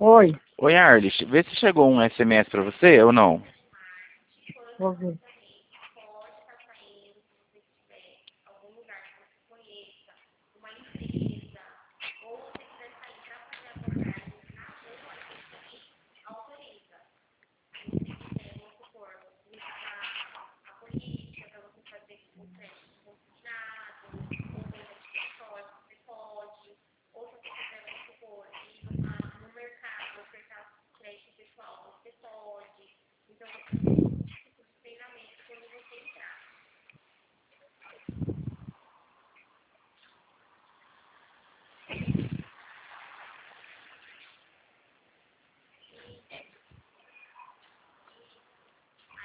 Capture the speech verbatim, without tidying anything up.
Oi, Oi, Arlis, vê se chegou um S M S pra você ou não. vou ver.